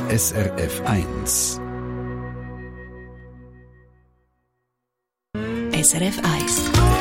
SRF 1. SRF 1.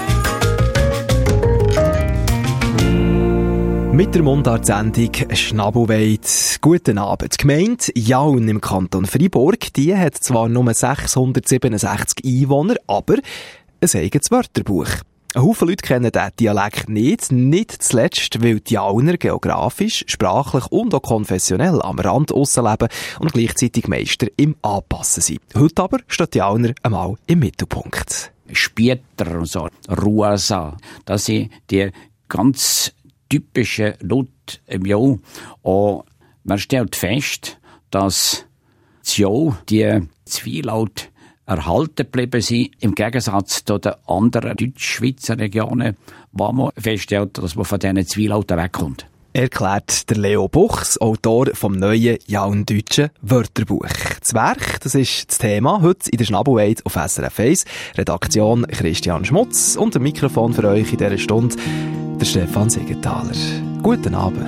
Mit der Mundart-Sendung Schnabelweid. Guten Abend. Die Gemeinde Jaun im Kanton Freiburg, die hat zwar nur 667 Einwohner, aber ein eigenes Wörterbuch. Ein Haufen Leute kennen diesen Dialekt nicht zuletzt, weil die Jauner geografisch, sprachlich und auch konfessionell am Rand aussenleben und gleichzeitig Meister im Anpassen sind. Heute aber steht die Jauner einmal im Mittelpunkt. Spietter und so, Ruasa, das sind die ganz typischen Laute im Jau. Und man stellt fest, dass das Jau, die Zweilaut erhalten geblieben sind, im Gegensatz zu den anderen Deutschschweizer Regionen, wo man feststellt, dass man von diesen Zweilauten wegkommt. Erklärt der Leo Buchs, Autor vom neuen Jaundeutschen Wörterbuch. Das Werk, das ist das Thema heute in der Schnabelweid auf SRF 1. Redaktion Christian Schmutz und ein Mikrofon für euch in dieser Stunde der Stefan Siegenthaler. Guten Abend.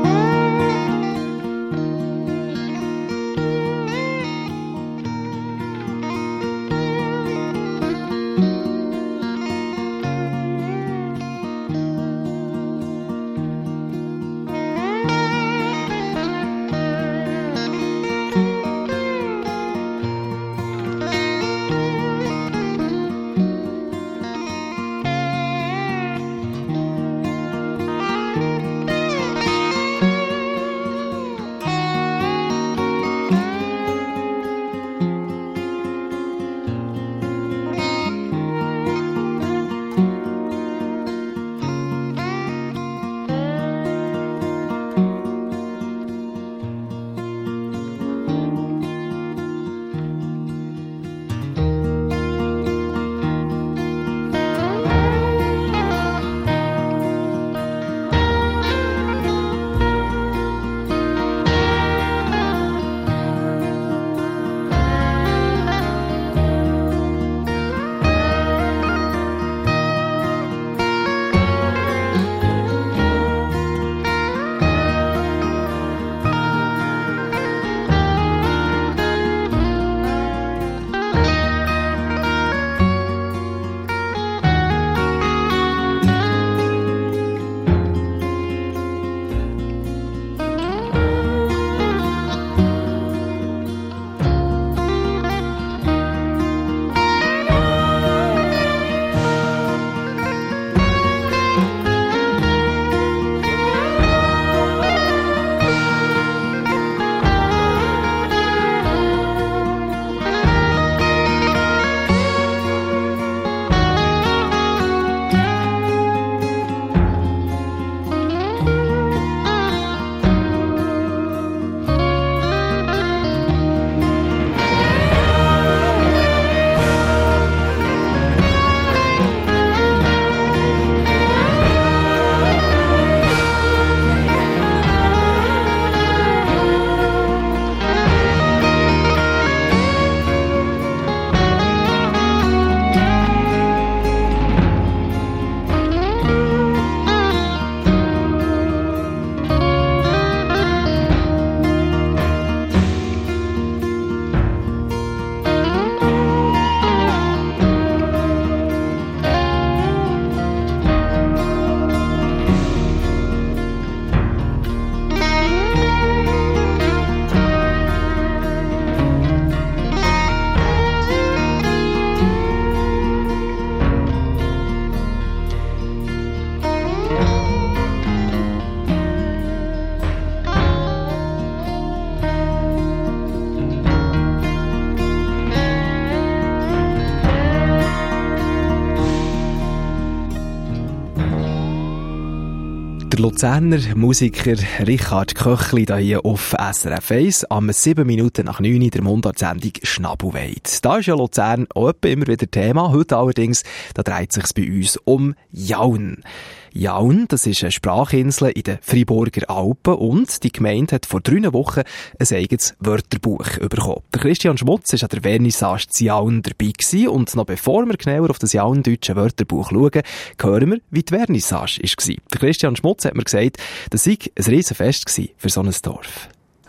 Der Luzerner Musiker Richard Köchli hier auf SRF 1 am 7 Minuten nach 9 Uhr der Mundart-Sendung Schnabelweid. Da ist ja Luzern auch immer wieder Thema. Heute allerdings, da dreht es sich bei uns um Jaun. Jaun, das ist eine Sprachinsel in den Freiburger Alpen und die Gemeinde hat vor 3 Wochen ein eigenes Wörterbuch bekommen. Der Christian Schmutz war an der Vernissage zu Jaun dabei gewesen und noch bevor wir genauer auf das Jaundeutsche Wörterbuch schauen, hören wir, wie die Vernissage war. Der Christian Schmutz hat mir gesagt, das sei ein Riesenfest gewesen für so ein Dorf.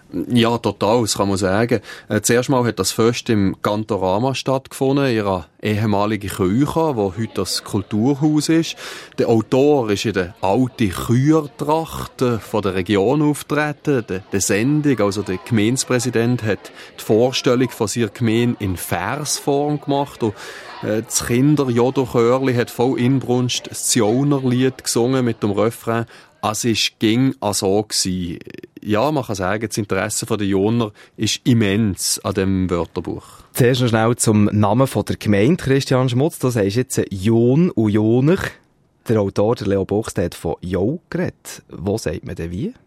Ja, total, das kann man sagen. Zuerst mal hat das Fest im Cantorama stattgefunden, ihrer ehemaligen Küche, wo heute das Kulturhaus ist. Der Autor ist in der alten Kühertracht von der Region auftreten. Der Sendung, also der Gemeindepräsident, hat die Vorstellung von seiner Gemeinde in Versform gemacht. Und das Kinder-Jodo-Chörli hat voll Inbrunst das Zionerlied gesungen mit dem Refrain «Es ging so gsi». Ja, man kann sagen, das Interesse der Joner ist immens an diesem Wörterbuch. Zuerst noch schnell zum Namen von der Gemeinde, Christian Schmutz. Du sagst jetzt Jon und Joner. Der Autor, der Leo Buchs, hat von «Jo» geredet. Wo sagt man denn wie?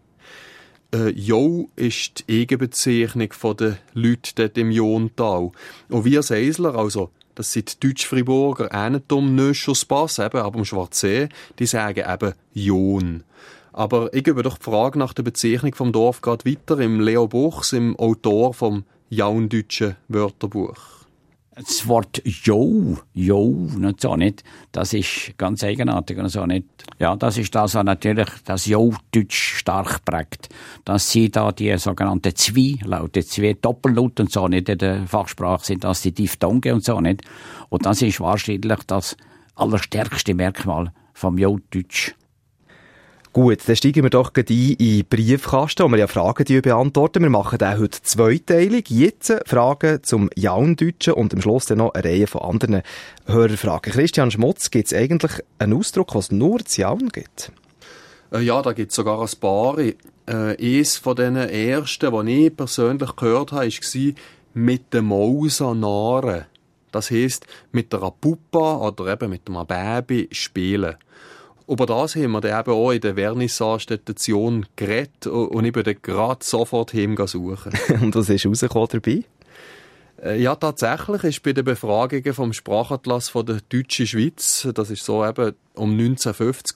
«Jo» ist die Eigenbezeichnung der Leute dort im Jontal. Und wir Seisler, also das sind die Deutsch-Friburger Änetum, Nöschelspass, eben ab dem Schwarzsee, die sagen eben «Jon». Aber ich gebe doch die Frage nach der Bezeichnung vom Dorf gerade weiter im Leo Buchs, im Autor vom jaundeutschen Wörterbuch. Das Wort «Jo», nicht so nicht, das ist ganz eigenartig und so nicht. Ja, das ist das, was natürlich das Jo-Deutsch stark prägt. Dass sie da die sogenannten Zwielaute, zwei Doppellaute und so nicht in der Fachsprache sind, dass die Diphthonge und so nicht. Und das ist wahrscheinlich das allerstärkste Merkmal vom Jo-Deutsch. Gut, dann steigen wir doch gleich ein in den Briefkasten, wo wir ja Fragen beantworten. Wir machen den heute zweiteilig. Jetzt Fragen zum Jaundeutschen und am Schluss dann noch eine Reihe von anderen Hörerfragen. Christian Schmutz, gibt es eigentlich einen Ausdruck, was nur zu Jaun gibt? Ja, da gibt es sogar ein paar. Eines von den ersten, die ich persönlich gehört habe, war «mit dem Mauser Nare». Das heisst, mit einer Puppe oder eben mit einem Baby spielen. Über das haben wir dann eben auch in der Vernissage-Station geredet und ich bin dann gerade sofort suchen. Und was ist rausgekommen dabei? Ja, tatsächlich ist bei den Befragungen vom Sprachatlas von der Deutschen Schweiz, das ist so eben um 1950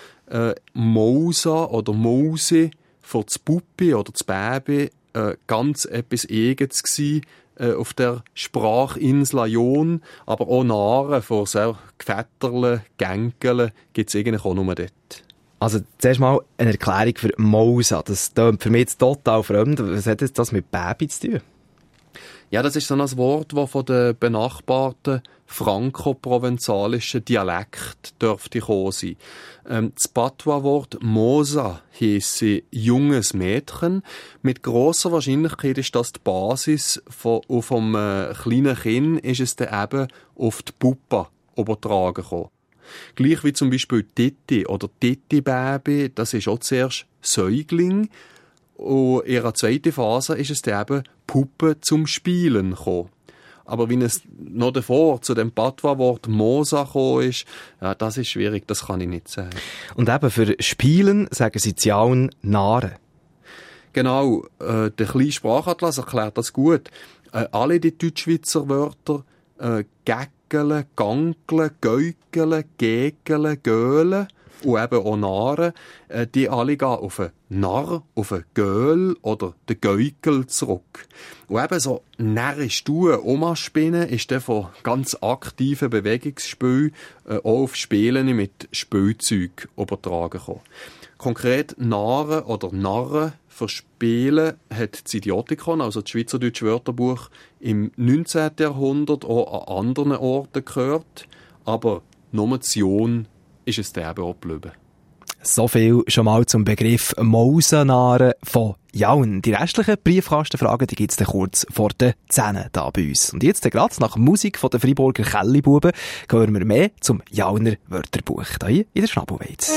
Mausa oder Mause für das Puppi oder das Baby ganz etwas Eigenes gewesen. Auf der Sprachinsel Jon, aber auch Naren von so Gefätterle, Gänkeln gibt es eigentlich auch nur dort. Also zuerst mal eine Erklärung für Mausa. Das klingt für mich jetzt total fremd. Was hat das mit Baby zu tun? Ja, das ist so ein Wort, das von den benachbarten franco-provenzalischen Dialekt dürfte kommen sein. Das Patois-Wort Mosa heisse junges Mädchen. Mit grosser Wahrscheinlichkeit ist das die Basis vom kleinen Kind, ist es dann eben auf die Puppe übertragen gekommen. Gleich wie zum Beispiel Titi oder Titi-Baby, das ist auch zuerst Säugling. Und in ihrer zweiten Phase ist es dann eben Puppe zum Spielen gekommen. Aber wie es noch davor zu dem Patois-Wort Mosa gekommen ist, ja, das ist schwierig, das kann ich nicht sagen. Und eben für Spielen sagen sie Ziaun Nare. Genau, der kleine Sprachatlas erklärt das gut. Alle die Deutschschweizer Wörter, Gäckele, Gankle, Gäukele, Gegele, Göhle und eben auch Nare, die alle gehen auf einen Narr, auf einen Göhl oder den Gäukel zurück. Und eben so närrisch tun, Oma-Spinnen ist dann von ganz aktiven Bewegungsspielen auch auf Spielen mit Spielzeug übertragen gekommen. Konkret Narren oder Narren für Spielen hat das Idiotikon, also das Schweizerdeutsche Wörterbuch, im 19. Jahrhundert auch an anderen Orten gehört, aber nur Zion ist es dann eben auch geblieben. So viel schon mal zum Begriff Mausenare von Jaun. Die restlichen Briefkastenfragen, die gibt's dann kurz vor den 10 da bei uns. Und jetzt gerade nach Musik von den Friburger Kellibuben hören wir mehr zum Jauner Wörterbuch hier in der Schnabelweiz.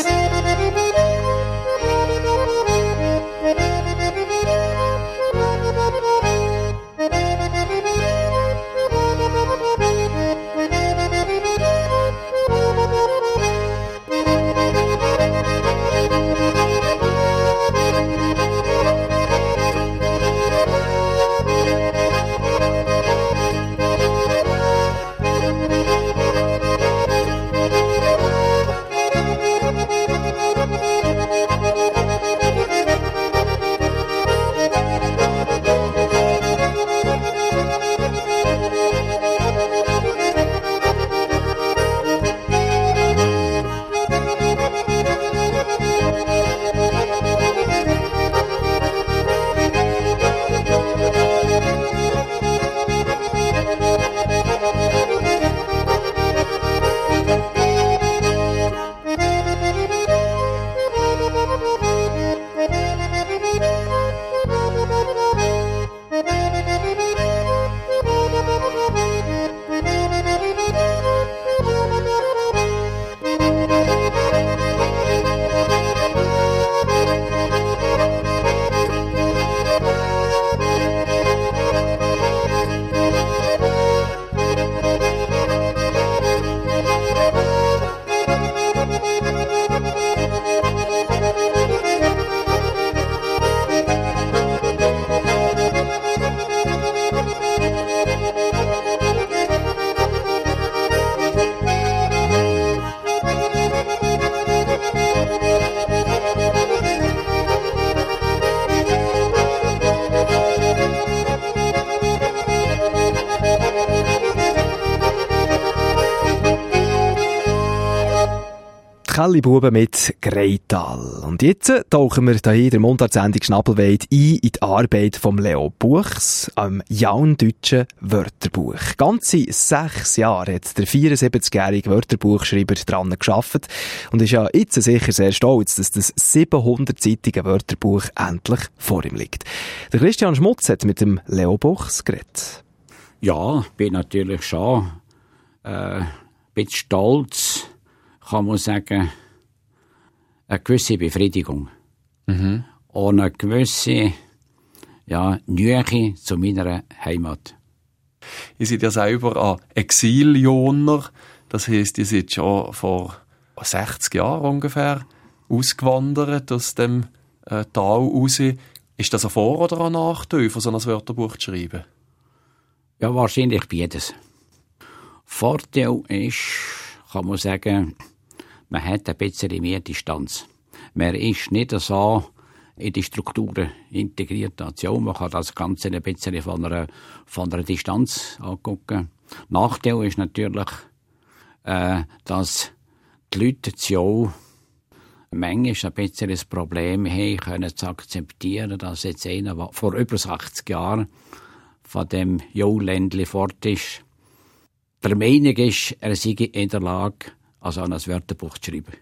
Kellybuben mit Greital. Und jetzt tauchen wir hier in der Mundartsendung Schnabelweid ein in die Arbeit von Leo Buchs am jaundeutschen Wörterbuch. Ganze 6 Jahre hat der 74-jährige Wörterbuchschreiber daran gearbeitet und ist ja jetzt sicher sehr stolz, dass das 700-seitige Wörterbuch endlich vor ihm liegt. Der Christian Schmutz hat mit dem Leo Buchs geredet. Ja, bin natürlich schon ein bisschen stolz, kann man sagen, eine gewisse Befriedigung. Und eine gewisse Nähe zu meiner Heimat. Ihr seid ja selber ein Exilioner. Das heisst, ihr seid schon vor 60 Jahren ungefähr ausgewandert aus dem Tal raus. Ist das ein Vor- oder ein Nachteil, von so einem Wörterbuch zu schreiben? Ja, wahrscheinlich beides. Vorteil ist, kann man sagen, man hat ein bisschen mehr Distanz. Man ist nicht so in die Strukturen integriert. Man kann das Ganze ein bisschen von einer Distanz angucken. Nachteil ist natürlich, dass die Leute manchmal ein bisschen das Problem haben, können zu akzeptieren, dass jetzt einer, der vor über 80 Jahren von dem Ländli fort ist, der Meinung ist, er sei in der Lage, also an ein Wörterbuch zu schreiben.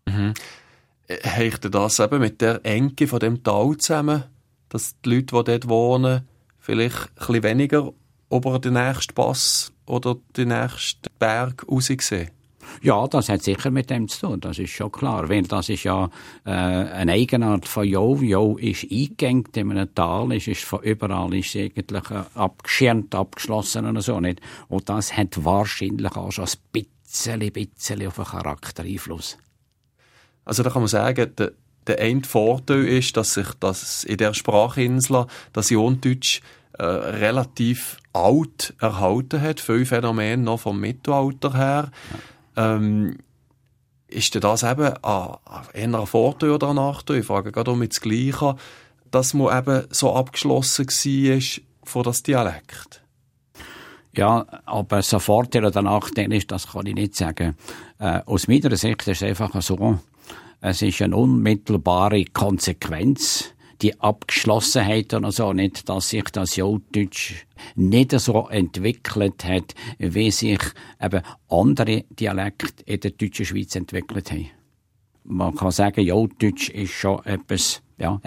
Hängt das eben mit der Enge von dem Tal zusammen, dass die Leute, die dort wohnen, vielleicht ein bisschen weniger über den nächsten Pass oder den nächsten Berg raussehen? Ja, das hat sicher mit dem zu tun, das ist schon klar. Weil das ist ja eine Eigenart von Jo. Jo ist eingegangen in einem Tal, ist von überall ist eigentlich abgeschirmt, abgeschlossen und so nicht. Und das hat wahrscheinlich auch schon ein bisschen auf den Charakter Einfluss. Also da kann man sagen, der eine Vorteil ist, dass sich das in der Sprachinsel das Jaundeutsch relativ alt erhalten hat, viele Phänomene noch vom Mittelalter her. Ist denn das eben eher ein Vorteil oder ein Nachteil? Ich frage gerade um das Gleiche, dass man eben so abgeschlossen war von das Dialekt. Ja, aber es ein Vorteil oder ein Nachteil ist, das kann ich nicht sagen. Aus meiner Sicht ist es einfach so, es ist eine unmittelbare Konsequenz, die Abgeschlossenheit oder so, nicht, dass sich das Jaundeutsch nicht so entwickelt hat, wie sich eben andere Dialekte in der deutschen Schweiz entwickelt haben. Man kann sagen, Jaundeutsch ist schon etwas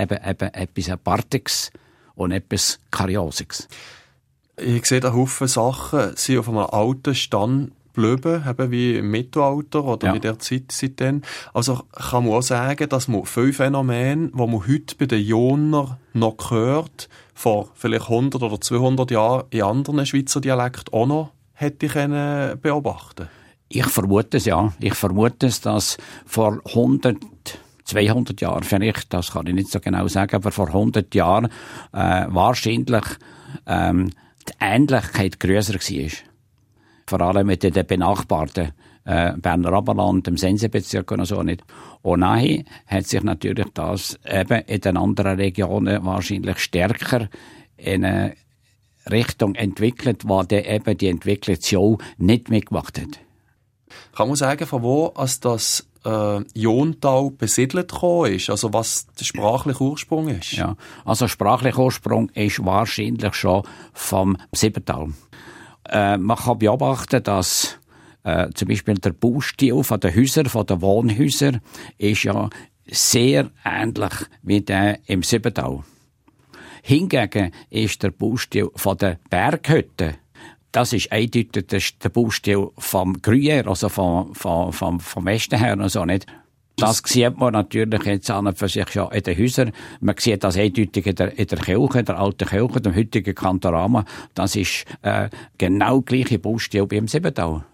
Apartiges und etwas Kurioses. Ich sehe, da Haufen Sachen sind auf einem alten Stand geblieben, eben wie im Mittelalter oder in der Zeit seitdem. Also kann man auch sagen, dass man viele Phänomene, die man heute bei den Jonern noch hört, vor vielleicht 100 oder 200 Jahren in anderen Schweizer Dialekten auch noch hätte ich beobachten. Ich vermute es, ja. Ich vermute es, dass vor 100, 200 Jahren vielleicht, das kann ich nicht so genau sagen, aber vor 100 Jahren wahrscheinlich die Ähnlichkeit grösser war. Vor allem mit den benachbarten Berner Oberland, dem Sensebezirk und so nicht. Und nachher hat sich natürlich das eben in den anderen Regionen wahrscheinlich stärker in eine Richtung entwickelt, wo dann eben die Entwicklung nicht mitgemacht hat. Kann man sagen, von wo als das Jontal besiedelt gekommen ist? Also was der sprachliche Ursprung ist? Ja, also sprachlicher Ursprung ist wahrscheinlich schon vom Siebental. Man kann beobachten, dass zum Beispiel der Baustil von den Häusern, von den Wohnhäusern, ist ja sehr ähnlich wie der im Siebental. Hingegen ist der Baustil von den Berghütten, das ist eindeutig der Baustil vom Gruyère, also vom Westen her und so nicht. Das sieht man natürlich jetzt an und für sich schon in den Häusern. Man sieht das eindeutig in der Kirche, der alten Kirche, dem heutigen Kantorama. Das ist genau der gleiche Baustil wie im Siebental.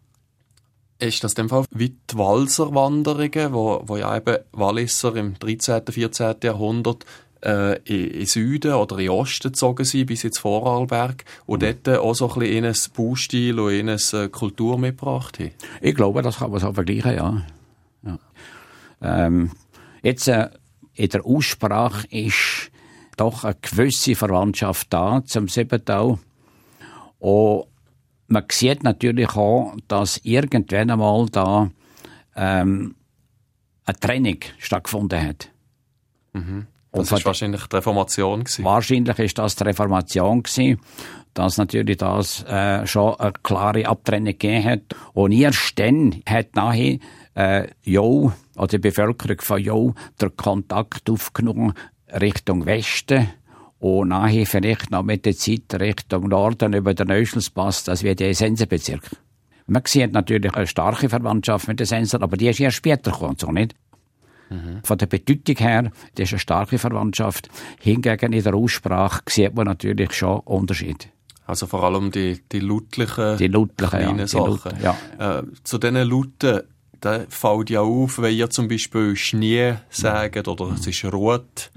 Ist das in dem Fall wie die Walserwanderungen, wo ja eben Walliser im 13., 14. Jahrhundert in Süden oder in Osten gezogen sind, bis ins Vorarlberg, und dort auch so ein bisschen in ein Baustil und in eine Kultur mitgebracht haben? Ich glaube, das kann man so vergleichen, ja. Jetzt in der Aussprache ist doch eine gewisse Verwandtschaft da zum Siebental. Und man sieht natürlich auch, dass irgendwann einmal da eine Trennung stattgefunden hat. Mhm. Das war wahrscheinlich die Reformation gewesen. Wahrscheinlich ist das die Reformation gewesen, dass natürlich das schon eine klare Abtrennung gegeben hat. Und erst dann hat nachher Jau, oder die Bevölkerung von Jau, den Kontakt aufgenommen Richtung Westen und nachher vielleicht noch mit der Zeit Richtung Norden über den Neuschelspass, das wird der Sensenbezirk. Man sieht natürlich eine starke Verwandtschaft mit den Sensen, aber die ist erst später gekommen, so nicht? Mhm. Von der Bedeutung her, das ist eine starke Verwandtschaft. Hingegen in der Aussprache sieht man natürlich schon Unterschied. Also vor allem die lautlichen kleinen Sachen. Zu diesen Lauten, da fällt ja auf, wenn ihr zum Beispiel Schnee sagt oder es ist rot,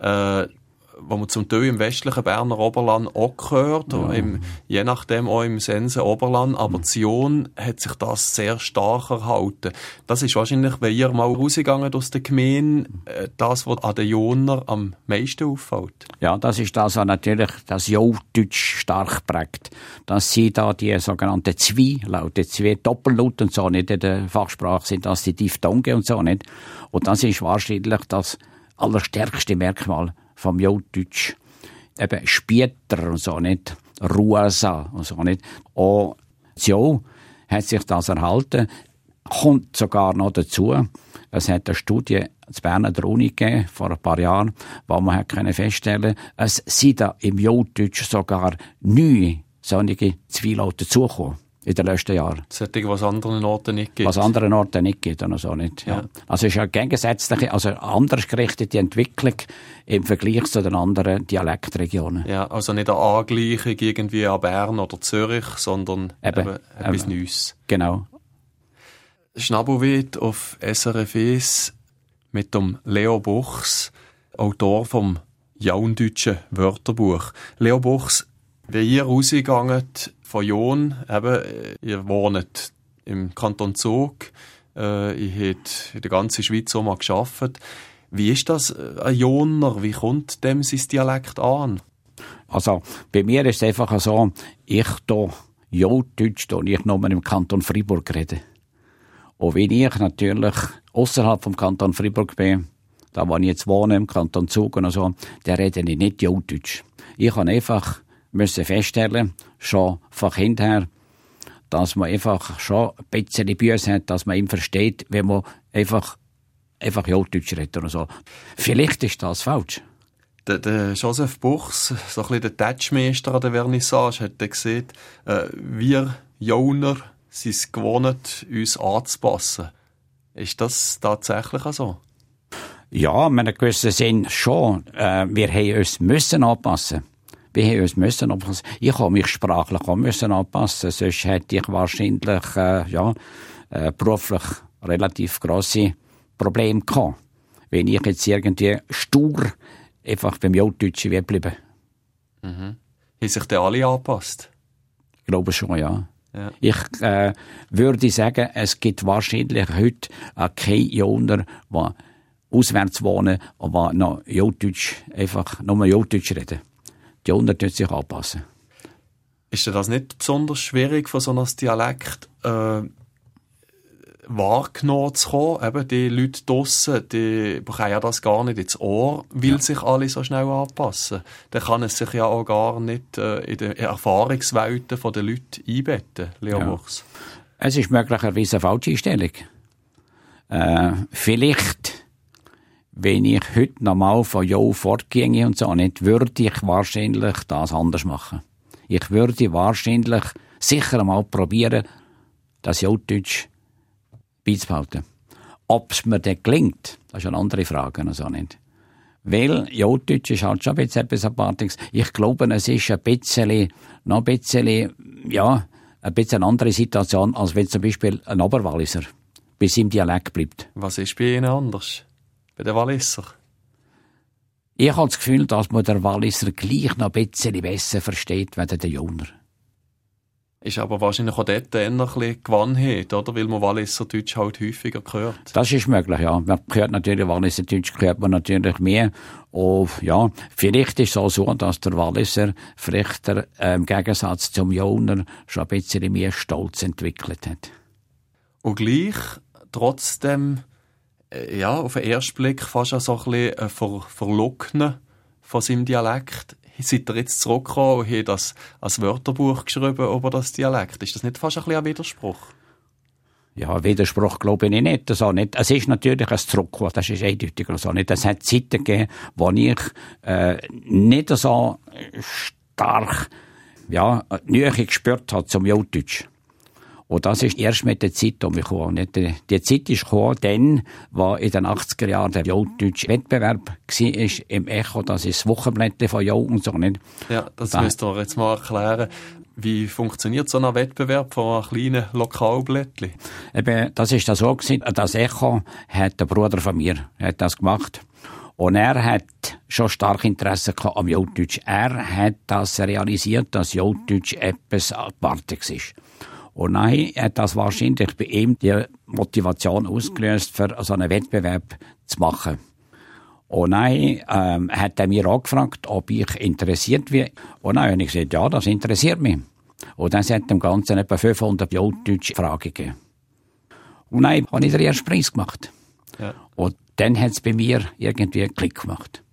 wo man zum Teil im westlichen Berner Oberland auch hört, je nachdem auch im Sensen Oberland, aber Zion hat sich das sehr stark erhalten. Das ist wahrscheinlich, wenn ihr mal rausgegangen aus der Gemeinde, das, was an den Joner am meisten auffällt. Ja, das ist das, was natürlich das Jau-Deutsch stark prägt. Das sind da die sogenannten Zwielaute, zwei Doppellaute und so, nicht in der Fachsprache sind das die Diphthonge und so, nicht? Und das ist wahrscheinlich das allerstärkste Merkmal vom Jau-Deutsch. Eben Spieter und so, nicht? Ruasa und so, nicht? Und so hat sich das erhalten. Kommt sogar noch dazu, es hat eine Studie zu Bern an der Uni gegeben, vor ein paar Jahren, wo man hat feststellen konnte, es sind da im Jau-Deutsch sogar 9 solche Zwielaute dazugekommen in den letzten Jahren. Das hat was anderen Orten nicht gibt. Was anderen Orten nicht gibt, oder so nicht. Ja. Also es ist eine gegensätzliche, also anders gerichtete Entwicklung im Vergleich zu den anderen Dialektregionen. Ja, also nicht eine Angleichung irgendwie an Bern oder Zürich, sondern eben etwas Neues. Genau. Schnabelweit auf SRF 1 mit dem Leo Buchs, Autor vom Jaundeutschen Wörterbuch. Leo Buchs, wenn ihr rausgegangen von Jon, ihr wohnt im Kanton Zug, ihr habt in der ganzen Schweiz auch mal gearbeitet. Wie ist das ein Joner? Wie kommt dem sein Dialekt an? Also, bei mir ist es einfach so, ich Jaundeutsch ich nur im Kanton Freiburg rede. Und wenn ich natürlich außerhalb vom Kanton Freiburg bin, da wo ich jetzt wohne, im Kanton Zug und so, dann rede ich nicht Jaundeutsch. Ich kann einfach feststellen, schon von Kind her, dass man einfach schon ein bisschen Büsse hat, dass man ihn versteht, wenn man einfach Jaundeutsch redet oder so. Vielleicht ist das falsch. Der Joseph Buchs, so ein bisschen der Tatschmeister an der Vernissage, hat gesagt, wir Jauner sind es gewohnt, uns anzupassen. Ist das tatsächlich so? Ja, in einem gewissen Sinn schon. Wir haben uns müssen anpassen. Ich habe mich sprachlich auch müssen anpassen. Sonst hätte ich wahrscheinlich beruflich relativ grosse Probleme gehabt. Wenn ich jetzt irgendwie stur einfach beim Jaundeutschen bleiben. Mhm. Haben sich denn alle angepasst? Ich glaube schon, ja. Ich würde sagen, es gibt wahrscheinlich heute keine Jauner, die auswärts wohnen und die noch Jaundeutsch, einfach nur Jaundeutsch reden. Die Jauner tun sich anpassen. Ist das nicht besonders schwierig, von so einem Dialekt wahrgenommen zu kommen? Eben die Leute draussen, die bekommen ja das gar nicht ins Ohr, weil sich alle so schnell anpassen. Dann kann es sich ja auch gar nicht in den Erfahrungswelten der Leute einbetten, Leo Buchs. Es ist möglicherweise eine falsche Einstellung. Vielleicht, wenn ich heute nochmal von Jo fortginge und so nicht, würde ich wahrscheinlich das anders machen. Ich würde wahrscheinlich sicher einmal probieren, das Jaundeutsch beizubehalten. Ob es mir dann gelingt, das ist eine andere Frage. Also nicht. Weil Jaundeutsch ist halt schon ein bisschen etwas Apartiges. Ich glaube, es ist eine eine andere Situation, als wenn zum Beispiel ein Oberwalliser bei seinem Dialekt bleibt. Was ist bei Ihnen anders? Bei den Walliser? Ich habe das Gefühl, dass man den Walliser gleich noch ein bisschen besser versteht, als der Jauner. Ist aber wahrscheinlich auch dort eher ein bisschen Gewohnheit, oder? Weil man Walliser Deutsch halt häufiger hört. Das ist möglich, ja. Man hört natürlich Walliser Deutsch, hört man natürlich mehr. Und ja, vielleicht ist es auch so, dass der Walliser vielleicht im Gegensatz zum Jauner schon ein bisschen mehr Stolz entwickelt hat. Und gleich, trotzdem, ja, auf den ersten Blick fast so ein bisschen verlocknen von seinem Dialekt. Seid ihr jetzt zurückgekommen und habt das als Wörterbuch geschrieben über das Dialekt? Ist das nicht fast ein bisschen ein Widerspruch? Ja, Widerspruch glaube ich nicht. Also nicht. Es ist natürlich ein Zurückkommen, das ist eindeutig so nicht. Es hat Zeiten gegeben, wo ich nicht so stark Nähe gespürt habe zum Joddeutsch. Und das ist erst mit der Zeit gekommen. Die Zeit ist gekommen, dann, wo in den 80er Jahren der Joddeutsch-Wettbewerb war im Echo, das ist das Wochenblättchen von Jo und so nicht. Ja, das müsst ihr jetzt mal erklären. Wie funktioniert so ein Wettbewerb von einem kleinen Lokalblättchen? Eben, das ist so gewesen. Das Echo hat der Bruder von mir hat das gemacht. Und er hat schon stark Interesse gehabt am Joddeutsch. Er hat das realisiert, dass Joddeutsch etwas Apartes ist. Und dann hat das wahrscheinlich bei ihm die Motivation ausgelöst, für so einen Wettbewerb zu machen. Und dann hat er mich angefragt, ob ich interessiert bin. Und dann habe ich gesagt, ja, das interessiert mich. Und dann hat dem Ganzen etwa 500 Joddeutsch Fragen gegeben. Und dann habe ich den ersten Preis gemacht. Ja. Und dann hat es bei mir irgendwie einen Klick gemacht.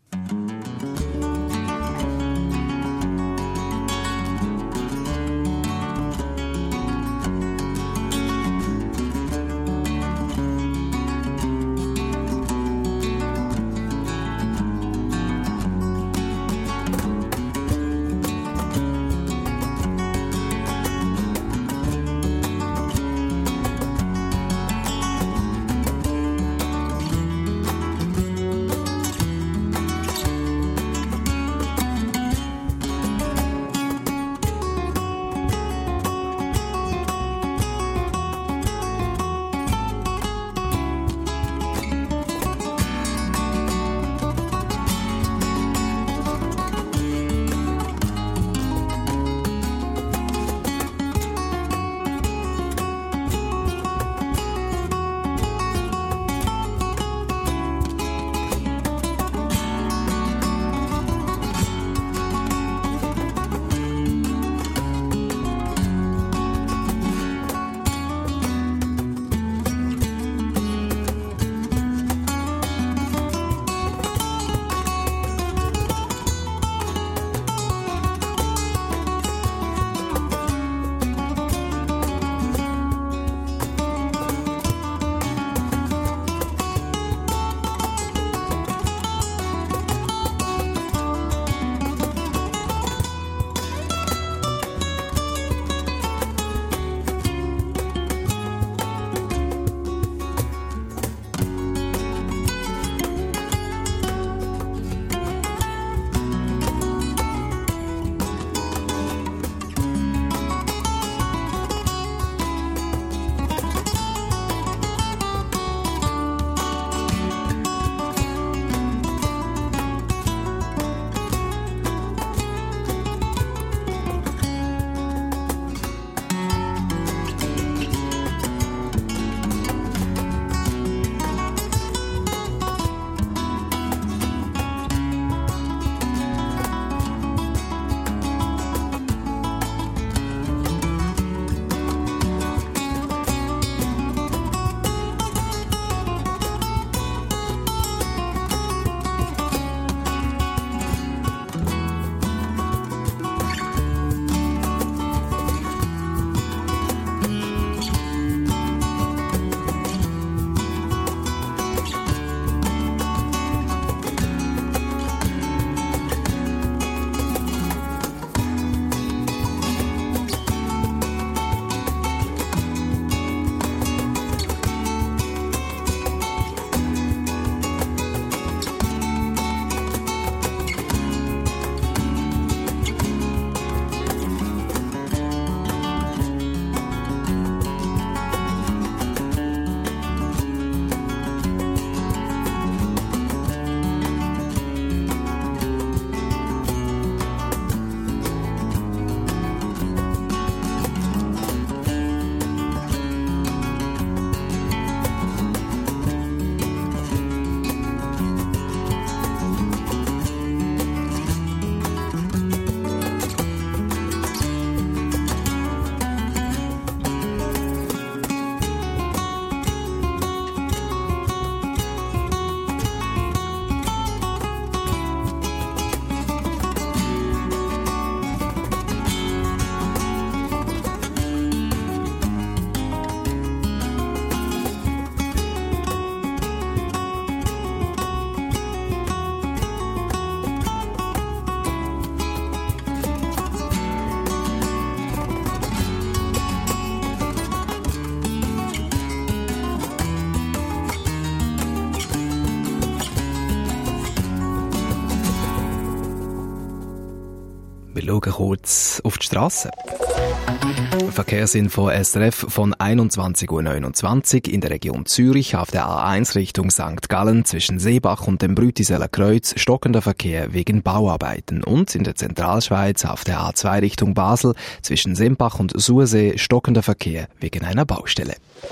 Wir schauen kurz auf die Strasse. Verkehrsinfo SRF von 21:29 Uhr in der Region Zürich auf der A1 Richtung St. Gallen zwischen Seebach und dem Brütiseler Kreuz stockender Verkehr wegen Bauarbeiten und in der Zentralschweiz auf der A2 Richtung Basel zwischen Sempach und Sursee stockender Verkehr wegen einer Baustelle.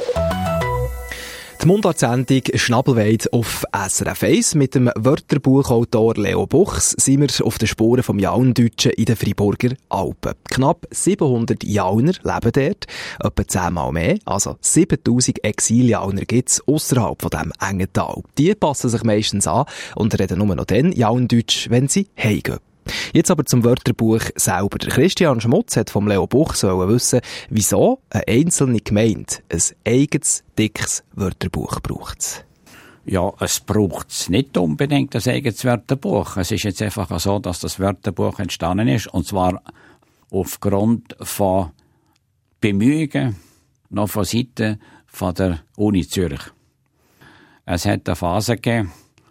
Die Mundartsendung Schnabelweid auf SRF 1. Mit dem Wörterbuchautor Leo Buchs sind wir auf den Spuren vom Jaundeutschen in den Freiburger Alpen. Knapp 700 Jauner leben dort, etwa 10-mal mehr, also 7000 Exiljauner gibt es ausserhalb von diesem engen Tal. Die passen sich meistens an und reden nur noch dann Jaundeutsch, wenn sie heimgehen. Jetzt aber zum Wörterbuch selber. Der Christian Schmutz hat vom Leo Buch wissen, wieso eine einzelne Gemeinde ein eigenes, dickes Wörterbuch braucht. Ja, es braucht nicht unbedingt ein eigenes Wörterbuch. Es ist jetzt einfach so, dass das Wörterbuch entstanden ist, und zwar aufgrund von Bemühungen noch von Seiten von der Uni Zürich. Es hat eine Phase gegeben,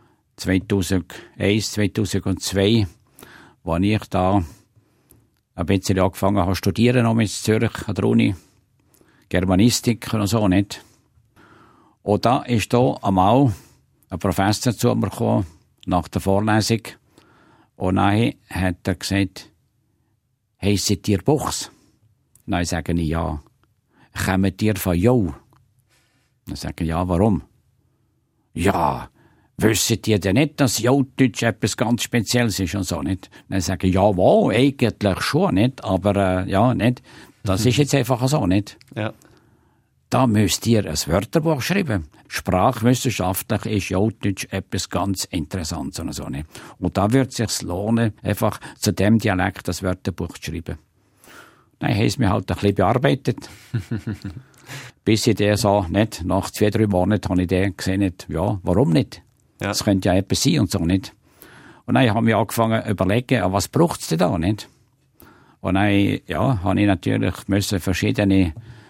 2001, 2002, als ich da ein bisschen angefangen habe zu studieren, noch in Zürich an der Uni, Germanistik und so, nicht? Und da ist da einmal ein Professor zu mir gekommen, nach der Vorlesung, und dann hat er gesagt, heisset ihr Buchs? Dann sage ich, ja. Kommt ihr von Jau? Dann sage ich, ja, warum? Ja, wisset ihr denn nicht, dass Jaudeutsch etwas ganz Spezielles ist und so, nicht? Dann sage ich, ja, wow, eigentlich schon, nicht? Aber, ja, nicht? Das ist jetzt einfach so, nicht? Ja. Da müsst ihr ein Wörterbuch schreiben. Sprachwissenschaftlich ist Jaudeutsch etwas ganz Interessantes und so, nicht? Und da wird es sich lohnen, einfach zu dem Dialekt das Wörterbuch zu schreiben. Dann haben sie mich halt ein bisschen bearbeitet. Bis ich den so, nicht? Nach 2-3 Monaten habe ich den gesehen, nicht? Ja, warum nicht? Ja. Das könnte ja etwas sein und so, nicht? Und dann habe ich angefangen zu überlegen, was braucht es denn da, nicht? Und dann, ja, habe ich natürlich verschiedene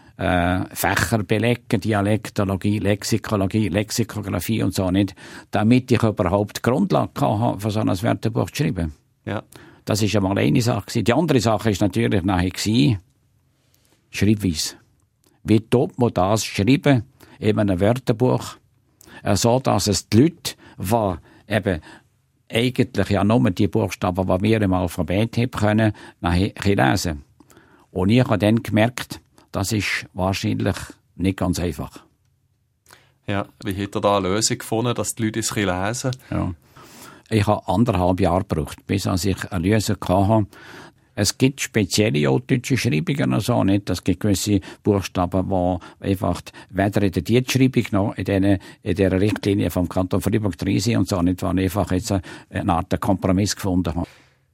Fächer belegen, Dialektologie, Lexikologie, Lexikographie und so, nicht? Damit ich überhaupt die Grundlage hatte, für so ein Wörterbuch zu schreiben. Ja. Das war einmal eine Sache. Die andere Sache war natürlich nachher Schreibweise. Wie tut man das schreiben in einem Wörterbuch? So, dass es die Leute, die eben eigentlich ja nur die Buchstaben, die wir im Alphabet haben können, nachher lesen. Und ich habe dann gemerkt, das ist wahrscheinlich nicht ganz einfach. Ja, wie hat er da eine Lösung gefunden, dass die Leute es lesen? Ja. Ich habe 1,5 Jahre gebraucht, bis ich eine Lösung hatte. Es gibt spezielle jauddeutsche Schreibungen und so, nicht? Es gibt gewisse Buchstaben, die einfach weder in der Dietschreibung noch in dieser Richtlinie vom Kanton Freiburg drin sind und so, nicht? Wo ich einfach jetzt eine Art Kompromiss gefunden habe.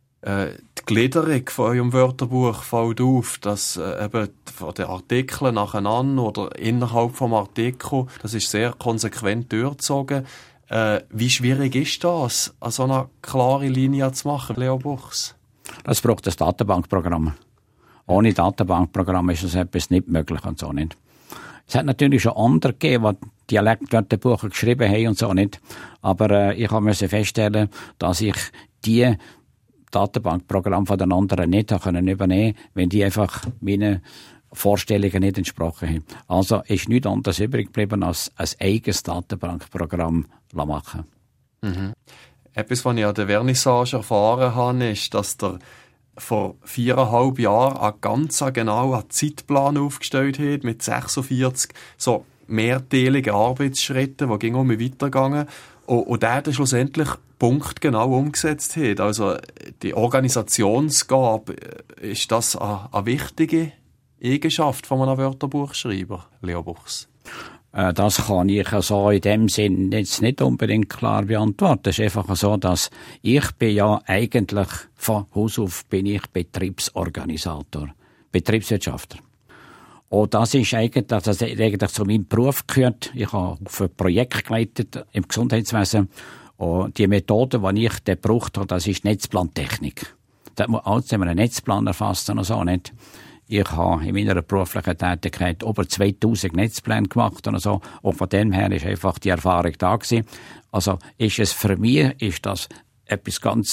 Die Gliederung von eurem Wörterbuch fällt auf, dass eben von den Artikeln nacheinander oder innerhalb vom Artikel, das ist sehr konsequent durchgezogen. Wie schwierig ist das, an so einer klare Linie zu machen, Leo Buchs? Das braucht ein Datenbankprogramm. Ohne Datenbankprogramm ist das etwas nicht möglich und so, nicht. Es hat natürlich schon andere gegeben, die Dialektwörterbuch geschrieben haben und so, nicht. Aber ich musste feststellen, dass ich die Datenbankprogramme von den anderen nicht übernehmen konnte, wenn die einfach meinen Vorstellungen nicht entsprochen haben. Also ist nichts anderes übrig geblieben, als ein eigenes Datenbankprogramm machen. Mhm. Etwas, was ich an der Vernissage erfahren habe, ist, dass der vor 4,5 Jahren einen ganz genauen Zeitplan aufgestellt hat, mit 46 so mehrteiligen Arbeitsschritten, die ging weitergegangen. Und der dann schlussendlich punktgenau umgesetzt hat. Also die Organisationsgabe, ist das eine wichtige Eigenschaft von einem Wörterbuchschreiber, Leo Buchs? Das kann ich so in dem Sinn jetzt nicht unbedingt klar beantworten. Es ist einfach so, dass ich bin ja eigentlich von Haus auf bin ich Betriebsorganisator, Betriebswirtschaftler. Und das ist eigentlich zu meinem Beruf gehört. Ich habe auf ein Projekt geleitet im Gesundheitswesen. Und die Methode, die ich da gebraucht habe, das ist Netzplantechnik. Da muss alles einen Netzplan erfassen und so, nicht? Ich habe in meiner beruflichen Tätigkeit über 2000 Netzpläne gemacht und so. Und von dem her ist einfach die Erfahrung da gewesen. Also ist es für mich, ist das etwas ganz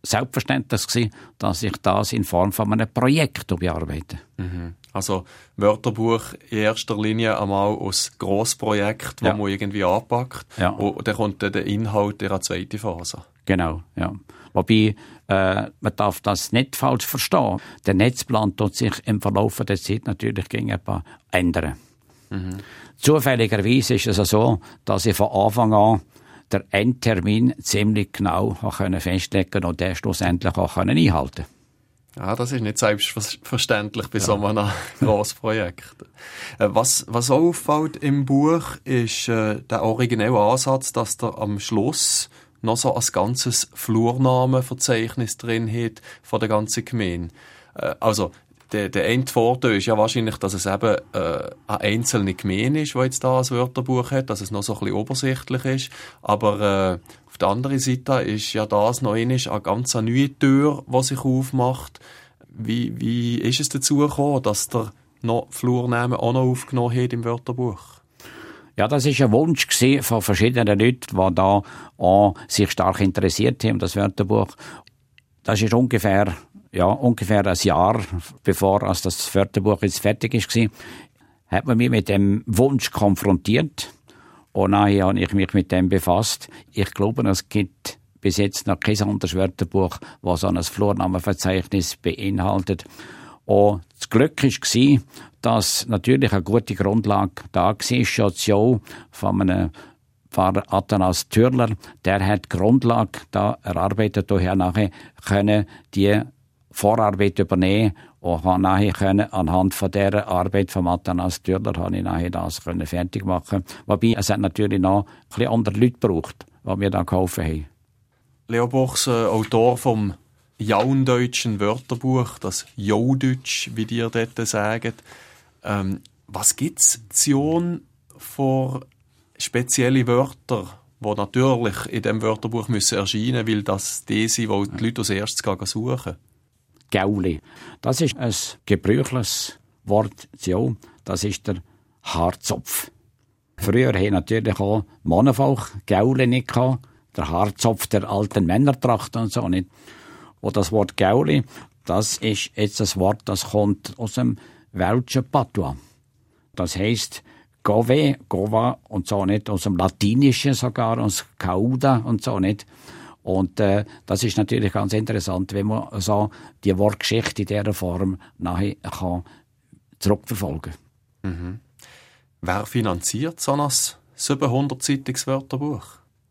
selbstverständlich gewesen, dass ich das in Form von einem Projekt bearbeite. Mhm. Also Wörterbuch in erster Linie einmal als Grossprojekt, das man irgendwie anpackt. Ja. Und dann kommt dann der Inhalt in der zweiten Phase. Genau, ja. Wobei, man darf das nicht falsch verstehen. Der Netzplan tut sich im Verlauf der Zeit natürlich gegen etwas ändern. Mhm. Zufälligerweise ist es so, dass ich von Anfang an den Endtermin ziemlich genau festlegen konnte und den schlussendlich auch einhalten konnte. Ja, das ist nicht selbstverständlich bei so einem Grossprojekt. Was auch auffällt im Buch, ist der originelle Ansatz, dass da am Schluss noch so ein ganzes Flurnamenverzeichnis drin hat von der ganzen Gemeinde. Also, der Endvorteil ist ja wahrscheinlich, dass es eben eine einzelne Gemeinde ist, die jetzt da ein Wörterbuch hat, dass es noch so ein bisschen obersichtlich ist. Aber auf der anderen Seite ist ja das noch eine ganz neue Tür, die sich aufmacht. Wie ist es dazu gekommen, dass der noch Flurnamen auch noch aufgenommen hat im Wörterbuch? Ja, das ist ein Wunsch von verschiedenen Leuten, die da auch sich stark interessiert haben, das Wörterbuch. Das ist ungefähr ein Jahr, bevor das Wörterbuch jetzt fertig war, hat man mich mit dem Wunsch konfrontiert. Und nachher habe ich mich mit dem befasst. Ich glaube, es gibt bis jetzt noch kein anderes Wörterbuch, das so ein Flurnamenverzeichnis beinhaltet. Und das Glück war, dass natürlich eine gute Grundlage da war, schon von einem Pfarrer Athanas Thürler. Der hat die Grundlage da erarbeitet, daher nachher können die Vorarbeit übernehmen und habe nachher anhand von dieser Arbeit von Athanas Thürler habe ich nachher das fertig machen. Wobei es hat natürlich noch ein bisschen andere Leute gebraucht, die mir dann geholfen haben. Leo Buchs, Autor vom Jaundeutschen Wörterbuch, das Jaudeutsch, wie die dort sagen. Was gibt es vor spezielle Wörter, die natürlich in diesem Wörterbuch müssen erscheinen müssen, weil das die sind, die die Leute als erstes suchen? Gauli. Das ist ein gebräuchliches Wort. Das ist der Haarzopf. Früher hatten natürlich auch Mannenvolk Gauli nicht gehabt. Der Haarzopf der alten Männertracht und so nicht. Und das Wort Gauli, das ist jetzt ein Wort, das kommt aus dem welschen Patois. Das heisst Gove, Gova und so nicht, aus dem Latinischen sogar, aus Cauda und so nicht. Und das ist natürlich ganz interessant, wenn man so die Wortgeschichte in dieser Form nachher kann zurückverfolgen kann. Mhm. Wer finanziert so ein 700-seitiges Wörterbuch?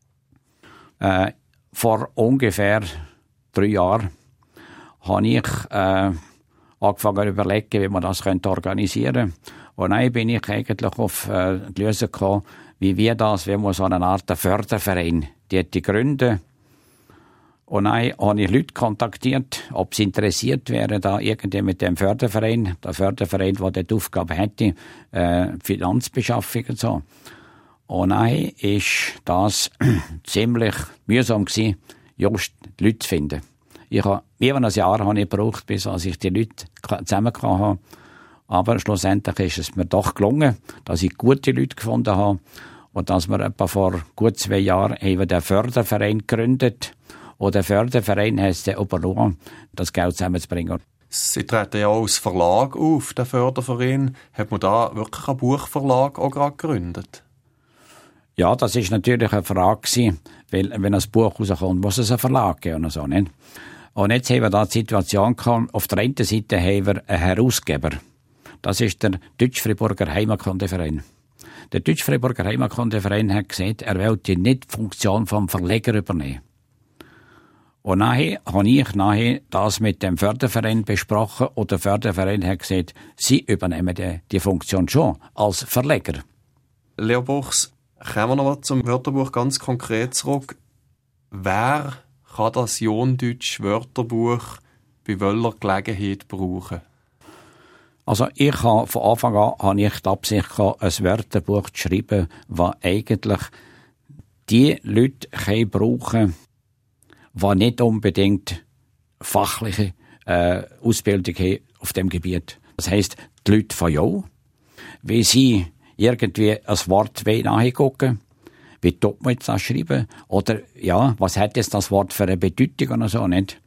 Vor ungefähr 3 Jahren habe ich angefangen zu überlegen, wie man das organisieren könnte. Und dann bin ich eigentlich auf die Lösung gekommen, wie wir das, wenn man so eine Art Förderverein gründen. Und dann habe ich Leute kontaktiert, ob sie interessiert wären, da irgendwie mit dem Förderverein, der Förderverein, der die Aufgabe hätte, Finanzbeschaffung und so. Und dann ist das ziemlich mühsam gewesen, just die Leute zu finden. Ich habe über ein Jahr gebraucht, bis ich die Leute zusammengekommen habe. Aber schlussendlich ist es mir doch gelungen, dass ich gute Leute gefunden habe und dass wir etwa vor gut 2 Jahren eben den Förderverein gegründet. Und der Förderverein hat es dann übernommen, das Geld zusammenzubringen. Sie treten ja auch als Verlag auf, der Förderverein. Hat man da wirklich einen Buchverlag auch gerade gegründet? Ja, das ist natürlich eine Frage gewesen, weil wenn ein Buch rauskommt, muss es einen Verlag geben oder so, nicht? Und jetzt haben wir da die Situation gehabt, auf der einen Seite haben wir einen Herausgeber. Das ist der Deutsch-Friburger Heimatkundeverein. Der Deutsch-Friburger Heimatkundeverein hat gesagt, er wollte nicht die Funktion vom Verleger übernehmen. Und nachher habe ich das mit dem Förderverein besprochen und der Förderverein hat gesagt, sie übernehmen die Funktion schon als Verleger. Leo Buchs, kommen wir noch mal zum Wörterbuch ganz konkret zurück. Wer kann das Jaundeutsch Wörterbuch bei welcher Gelegenheit brauchen? Also ich habe von Anfang an die Absicht gehabt, ein Wörterbuch zu schreiben, das eigentlich die Leute brauchen, die nicht unbedingt fachliche Ausbildung haben auf dem Gebiet. Das heisst, die Leute von ja, wie sie irgendwie ein Wort nachgucken, wie tut man jetzt das schreiben? Oder ja, was hat jetzt das Wort für eine Bedeutung oder so nicht?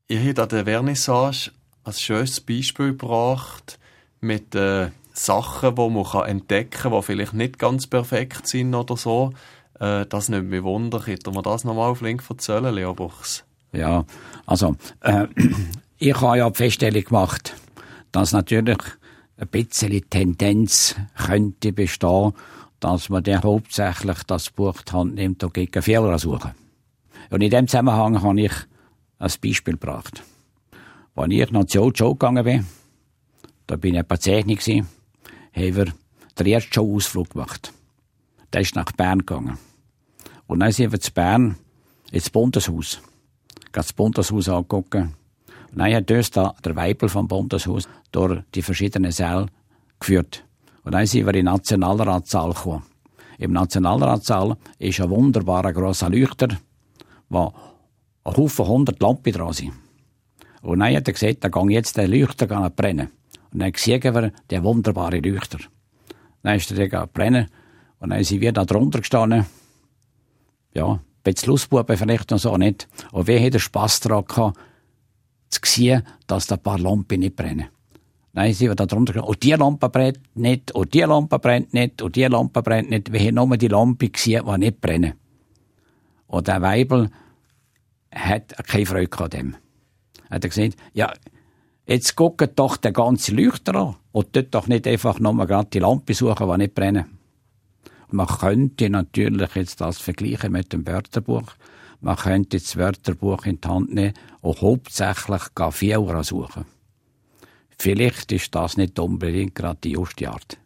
Ich habe an der Vernissage ein schönes Beispiel gebracht mit Sachen, die man entdecken kann, die vielleicht nicht ganz perfekt sind oder so. Das nimmt mich Wunder. Könnt ihr mir das nochmal flink erzählen, Leo Buchs? Ja, also ich habe ja die Feststellung gemacht, dass natürlich ein bisschen Tendenz könnte bestehen, dass man dann hauptsächlich das Buch die Hand nimmt und gegen Fehler suchen. Und in dem Zusammenhang habe ich ein Beispiel gebracht. Als ich nach Jojo gegangen bin, da bin ich etwa 10 gewesen, haben wir den ersten Show-Ausflug gemacht. Der ist nach Bern gegangen. Und dann sind wir zu Bern ins Bundeshaus. Ich habe das Bundeshaus angeguckt. Und dann hat uns da der Weibel vom Bundeshaus durch die verschiedenen Säle geführt. Und dann sind wir in den Nationalratssaal gekommen. Im Nationalratssaal ist ein wunderbarer grosser Leuchter, wo ein Haufen 100 Lampen dran sind. Und dann hat er gesagt, da gehe jetzt der Leuchter brennen. Und dann sehen wir den wunderbaren Leuchter. Dann ist der brennen. Und dann sind wir da drunter gestanden. Ja, ein bisschen Lustbuben vielleicht noch so nicht. Und wir hatten Spass daran gehabt, zu sehen, dass da ein paar Lampen nicht brennen. Dann sind wir da drunter gestanden. Und die Lampe brennt nicht, und die Lampe brennt nicht, und die Lampe brennt nicht. Wir haben nur die Lampe gesehen, die nicht brennen. Und der Weibel hat keine Freude an dem. Hat er gesagt, ja, jetzt guckt doch den ganzen Leuchter an und dort doch nicht einfach nur gerade die Lampe suchen, die nicht brennen. Und man könnte natürlich jetzt das vergleichen mit dem Wörterbuch. Man könnte das Wörterbuch in die Hand nehmen und hauptsächlich Fehler suchen. Vielleicht ist das nicht unbedingt gerade die erste Art.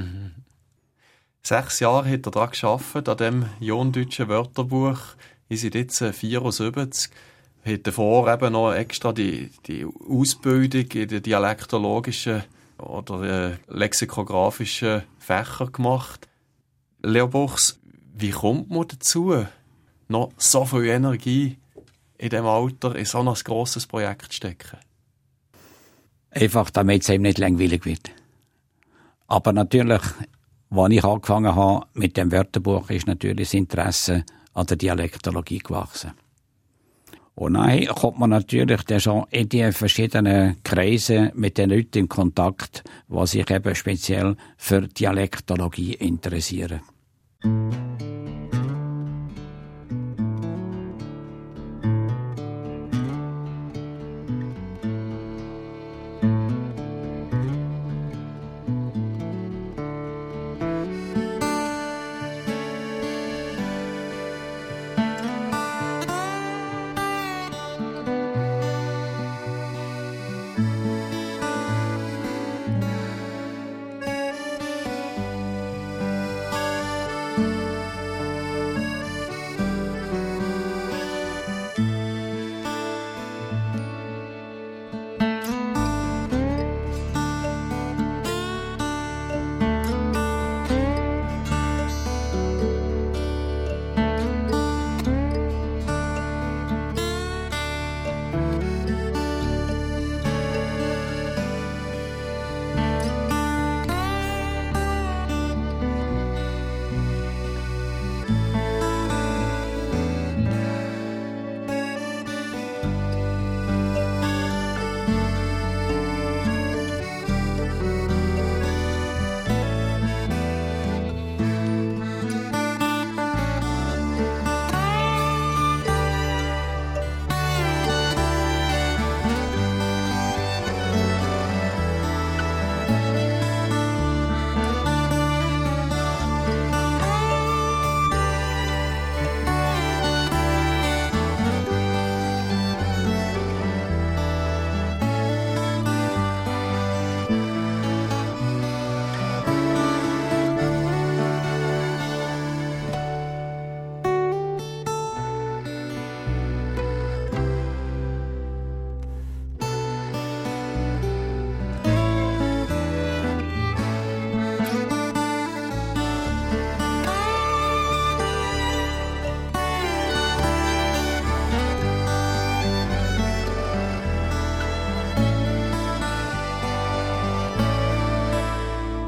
6 Jahre hat er daran gearbeitet, an dem Jondeutschen Wörterbuch. Wir sind jetzt 74. Hat davor eben noch extra die Ausbildung in den dialektologischen oder lexikografischen Fächern gemacht. Leo Buchs, wie kommt man dazu, noch so viel Energie in diesem Alter in so ein grosses Projekt zu stecken? Einfach, damit es ihm nicht langweilig wird. Aber natürlich, als ich angefangen habe mit dem Wörterbuch, ist natürlich das Interesse an der Dialektologie gewachsen. Und dann kommt man natürlich dann schon in die verschiedenen Kreise mit den Leuten in Kontakt, die sich eben speziell für Dialektologie interessieren.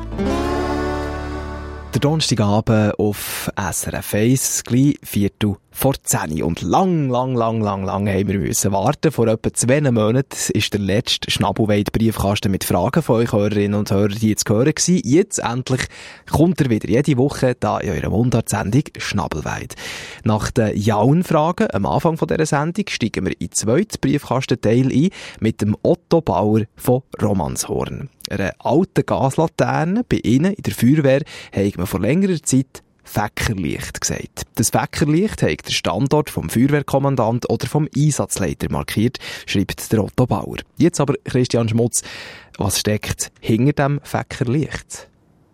Donnerstagabend auf SRF 1, gleich 4:45. vor 10 und lang haben wir müssen warten. Vor etwa 2 Monaten ist der letzte Schnabelweit-Briefkasten mit Fragen von euch Hörerinnen und Hörern, die zu hören gewesen. Jetzt endlich kommt er wieder jede Woche da in eurer Mundartsendung Schnabelweit. Nach den Jaun-Fragen am Anfang von dieser Sendung steigen wir in den zweiten Briefkastenteil ein mit dem Otto Bauer von Romanshorn. Einer alten Gaslaterne bei ihnen in der Feuerwehr haben wir vor längerer Zeit Fäckerlicht gesagt. Das Fäckerlicht hat der Standort vom Feuerwehrkommandant oder vom Einsatzleiter markiert, schreibt der Otto Bauer. Jetzt aber, Christian Schmutz, was steckt hinter dem Fäckerlicht?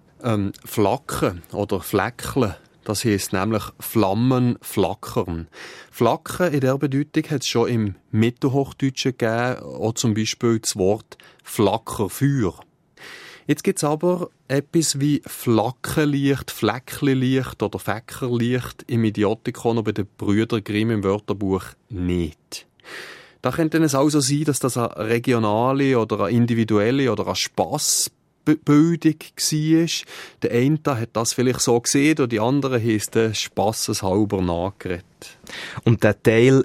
Flacken oder Fleckle. Das heisst nämlich Flammen, Flackern. Flacken in dieser Bedeutung hat es schon im Mittelhochdeutschen gegeben, auch zum Beispiel das Wort Flackerfeuer. Jetzt gibt es aber etwas wie Flackenlicht, Flecklicht oder Fäckerlicht im Idiotikon und bei den Brüdern Grimm im Wörterbuch nicht. Da könnte es also sein, dass das eine regionale oder eine individuelle oder eine Spassbildung war. Der eine hat das vielleicht so gesehen und die andere heisst spasseshalber nachgeredet. Und der Teil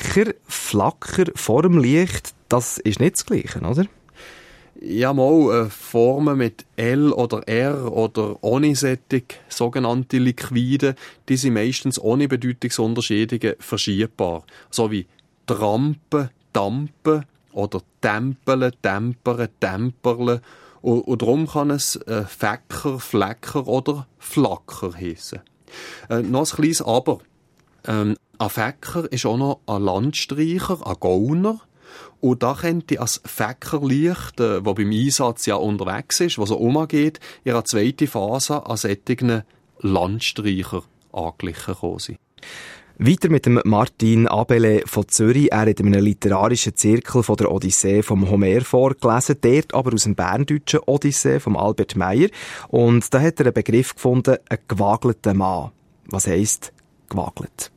Flacker vor dem Licht, das ist nicht das Gleiche, oder? Ja, mal Formen mit L oder R oder ohne solche sogenannte Liquide, die sind meistens ohne Bedeutungsunterschiede verschiebbar. So wie Trampen, Dampen oder Tempeln, Tempern, Temperle. Und darum kann es Fäcker, Flecker oder Flacker heissen. Noch ein kleines Aber. Ein Fäcker ist auch noch ein Landstreicher, ein Gauner. Und da könnte als Fäckerlicht, das beim Einsatz ja unterwegs ist, was so umgeht, in einer zweiten Phase an solchen Landstreicher angeglichen kommen sein. Weiter mit dem Martin Abele von Zürich. Er hat in einem literarischen Zirkel von der Odyssee vom Homer vorgelesen, dort aber aus dem berndeutschen Odyssee vom Albert Meyer. Und da hat er einen Begriff gefunden, ein gewagelter Mann. Was heisst gewagelt?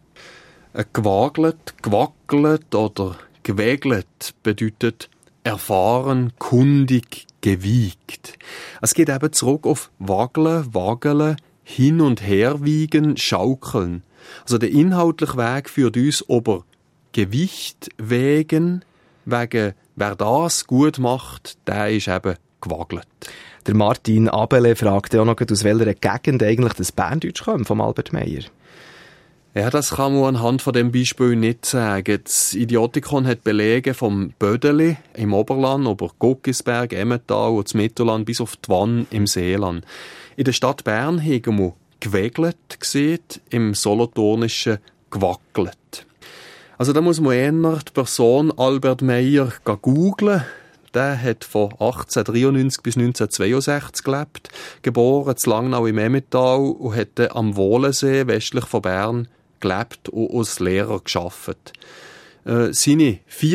Gewagelt, gewackelt oder gewägelt bedeutet erfahren, kundig, gewiegt. Es geht eben zurück auf wageln, wageln, hin und her wiegen, schaukeln. Also der inhaltliche Weg führt uns über Gewicht wägen, wegen wer das gut macht, der ist eben gewagelt. Der Martin Abele fragt ja auch noch, aus welcher Gegend eigentlich das Berndeutsch kommt, vom Albert Meyer. Ja, das kann man anhand von dem Beispiel nicht sagen. Das Idiotikon hat Belege vom Bödeli im Oberland, über Guckisberg, Emmental und das Mittelland bis auf die Wann im Seeland. In der Stadt Bern haben wir gewägelt gesehen, im Solothurnischen gewackelt. Also da muss man eher die Person Albert Meyer googlen. Der hat von 1893 bis 1962 gelebt, geboren in Langnau im Emmental und hat am Wohlensee westlich von Bern gelebt und als Lehrer gearbeitet. Seine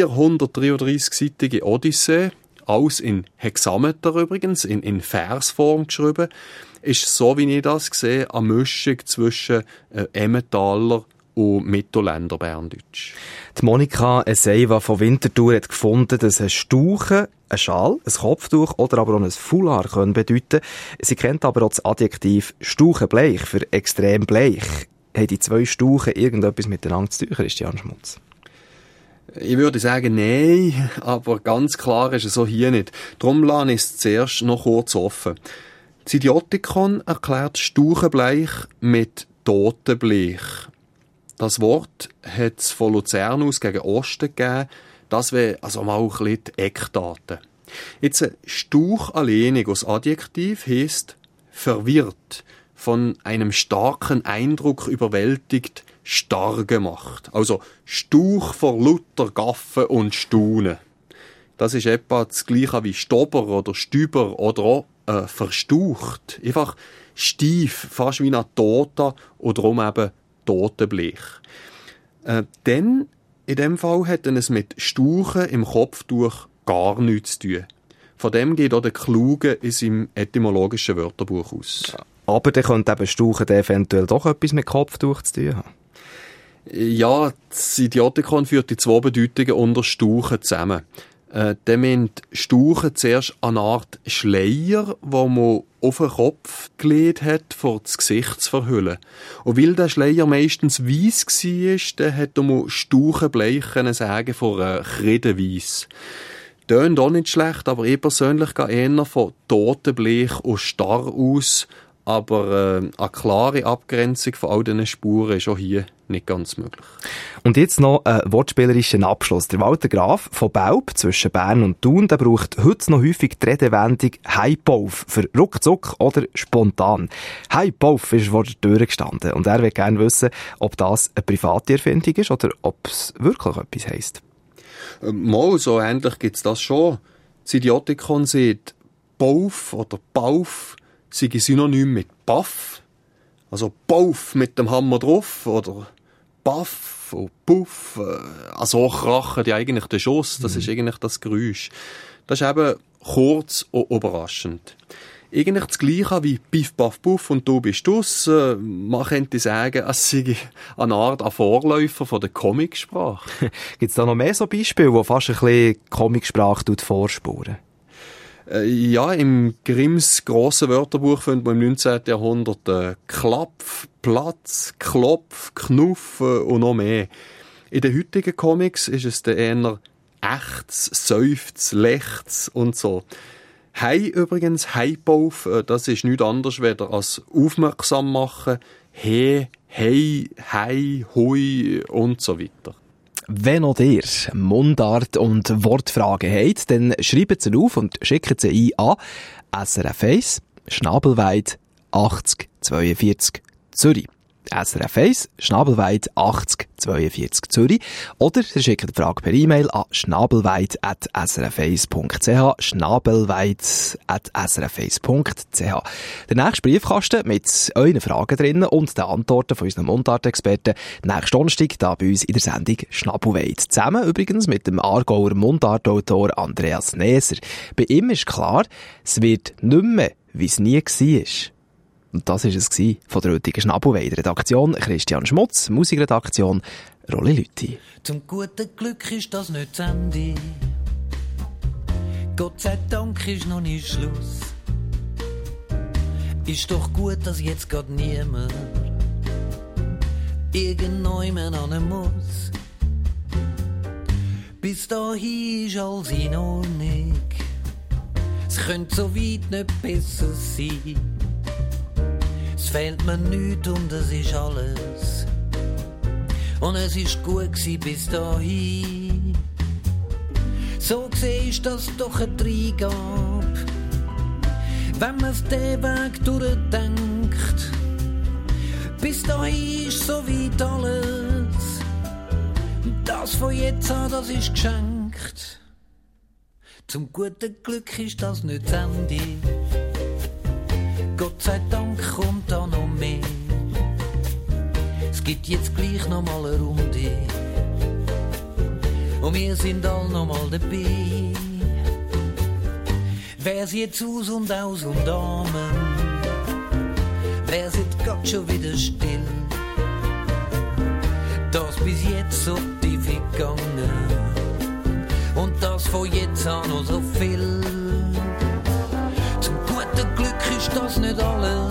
433-seitige Odyssee, alles in Hexameter übrigens, in Versform geschrieben, ist, so wie ich das sehe, eine Mischung zwischen Emmentaler und Mittelländer Berndeutsch. Die Monika Eseiva von Winterthur hat gefunden, dass ein Stauchen, ein Schal, ein Kopftuch oder aber auch ein Foulard können bedeuten. Sie kennt aber auch das Adjektiv Stauchenbleich für extrem bleich. Haben die 2 Stauchen irgendetwas miteinander zu tun, Christian Schmutz? Ich würde sagen, nein, aber ganz klar ist es so hier nicht. Darum lasse ich es zuerst noch kurz offen. Das Idiotikon erklärt Stauchenbleich mit Totenbleich. Das Wort hat es von Luzern aus gegen Osten gegeben. Das wäre also mal ein bisschen die Eckdaten. Jetzt Stauch alleinig als Adjektiv heisst verwirrt, von einem starken Eindruck überwältigt, starr gemacht. Also Stauch vor lauter Gaffen und Staunen. Das ist etwa das Gleiche wie Stobber oder Stüber oder auch verstaucht. Einfach steif, fast wie ein Toter und darum eben Totenbleich. Denn in dem Fall hat es mit Stauchen im Kopftuch gar nichts zu tun. Von dem geht auch der Kluge in seinem etymologischen Wörterbuch aus. Aber dann könnte eben Stauchen eventuell doch etwas mit Kopftuch zu tun haben. Ja, das Idiotikon führt die 2 Bedeutungen unter Stauchen zusammen. Dann müssen Stauchen zuerst eine Art Schleier, wo man auf den Kopf gelegt hat, vor das Gesicht zu verhüllen. Und weil der Schleier meistens weiss war, dann hat man Stauchenbleich sagen von Kredenweiss. Tönt auch nicht schlecht, aber ich persönlich gehe eher von Totenbleich und starr aus. Aber eine klare Abgrenzung von all diesen Spuren ist auch hier nicht ganz möglich. Und jetzt noch ein wortspielerischer Abschluss. Der Walter Graf von Belp zwischen Bern und Thun, der braucht heute noch häufig die Redewendung «Heipauf» für ruckzuck oder spontan. «Heipauf» ist vor der Tür gestanden und er will gerne wissen, ob das eine private Erfindung ist oder ob es wirklich etwas heisst. Mal, so ähnlich gibt es das schon. Das Idiotikon sagt «Bauf» oder «Bauf» sei synonym mit «Baff». Also «Bauf» mit dem Hammer drauf oder «Baff» und «Puff». Also auch krachen die eigentlich den Schuss. Das ist eigentlich das Geräusch. Das ist eben kurz und überraschend. Eigentlich das Gleiche wie «Piff, Paff, Puff» und «Du bist duss». Man könnte sagen, es sei eine Art ein Vorläufer von der Comicsprache. Gibt es da noch mehr so Beispiele, die fast ein bisschen Comicsprache vorspuren? Ja, im Grimms grossen Wörterbuch findet man im 19. Jahrhundert Klapf, Platz, Klopf, Knuff und noch mehr. In den heutigen Comics ist es dann eher Ächz, Seufz, Lechz und so. Hei übrigens, Heipauf, das ist nichts anderes als aufmerksam machen, he, hei, hei, hui und so weiter. Wenn auch ihr Mundart- und Wortfragen habt, dann schreibt sie auf und schickt sie ein an SRF 1, Schnabelweit 80 42 Zürich. SRF 1, Schnabelweit 80 42 Zürich. Oder ihr schickt die Frage per E-Mail an schnabelweit@srf1.ch, schnabelweit@srf1.ch. Der nächste Briefkasten mit euren Fragen drin und den Antworten von unseren Mundartexperten nächsten Donnerstag da bei uns in der Sendung Schnabelweit. Zusammen übrigens mit dem Aargauer Mundartautor Andreas Neser. Bei ihm ist klar, es wird nicht mehr, wie es nie war. Und das war es von der heutigen Schnabelweit. Redaktion Christian Schmutz, Musikredaktion Rolli Lüthi. Zum guten Glück ist das nicht das Ende. Gott sei Dank ist noch nicht Schluss. Ist doch gut, dass jetzt grad niemand irgendjemand an muss. Bis dahin ist alles in Ordnung. Es könnte so weit nicht besser sein. Es fehlt mir nichts und es ist alles. Und es ist gut gewesen bis dahin. So gesehen ist das doch ein Dreigab, wenn man's den Weg durchdenkt. Bis dahin ist so weit alles. Das von jetzt an, das ist geschenkt. Zum guten Glück ist das nicht das Ende. Gott sei Dank kommt da noch mehr. Es gibt jetzt gleich noch mal eine Runde. Und wir sind alle noch mal dabei. Wer sieht aus und aus und Amen? Wer sieht Gott schon wieder still? Das bis jetzt so tief gegangen. Und das von jetzt an noch so viel. Glück ist das nicht alles.